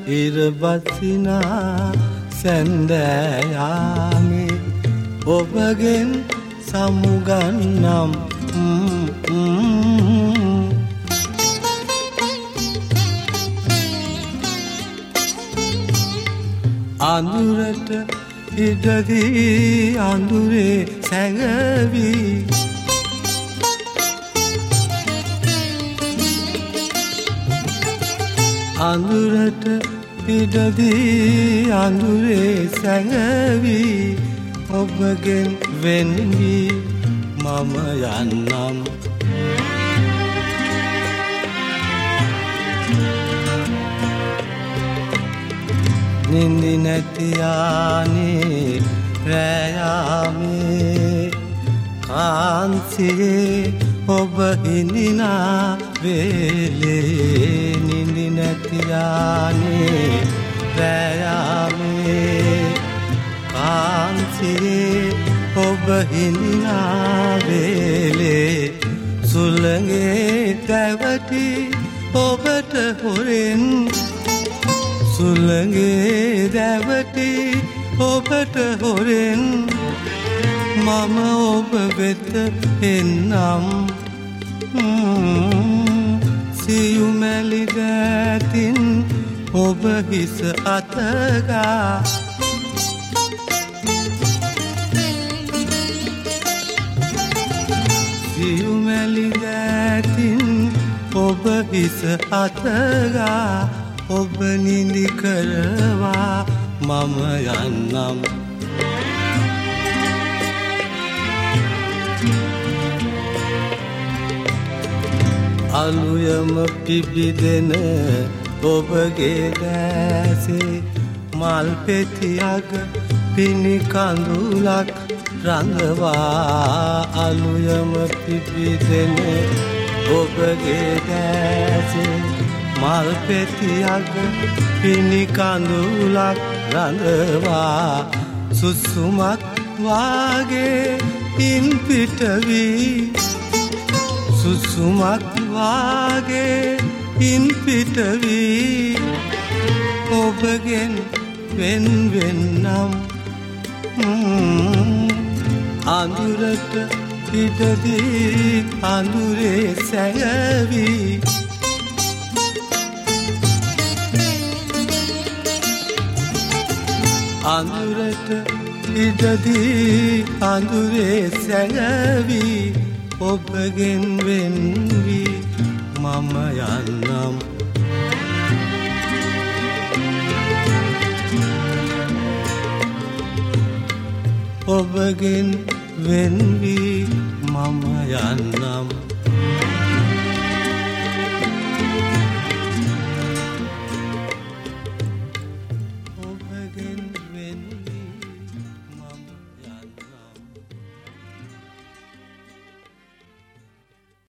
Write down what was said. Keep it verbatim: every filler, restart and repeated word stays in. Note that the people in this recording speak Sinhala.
ඉරබසිනා සැන්දෑයාමේ ඔබගෙන් සමුගන්නම් අඳුරට ඉඩදී අඳුරේ සැඟවී අඳුරට ඉඩදී අඳුරේ සැඟවී ඔබගෙන් වෙන් වී මම යන්නම් නින්දි නැතියානේ රැයාමේ කාන්සියේ ඔබ හිඳිනා වේලේ නින්දි නැතියානේ රැයාමේ කාන්සියේ ඔබ හිඳිනා වේලේ සුළඟේ දැවටි ඔබට හොරෙන් සුළඟේ දැවටි ඔබට හොරෙන් මම ඔබ වෙත එන්නම් සියුමැලි දෑතින් ඔබ හිස අතගා සියුමැලි දෑතින් ඔබ හිස අතගා ඔබ නිදි කරවා මම යන්නම් අලුයම පිබිදෙන ඔබගේ දැසේ මල් පෙතියක පිණි කඳුලක් රඳවා අලුයම පිබිදෙන ඔබගේ දැසේ මල් පෙතියක පිණි කඳුලක් රඳවා සුසුමක් වාගේ ඉන් පිටවී සුසුමක් වාගේ ඉන් පිටවී ඔබගෙන් වෙන් වෙන්නම් අඳුරට ඉඩදී අඳුරේ සැඟවී අඳුරට ඉඩදී අඳුරේ සැඟවී ඔබගෙන් වෙන් වී මම යන්නම් ඔබගෙන් වෙන් වී මම යන්නම්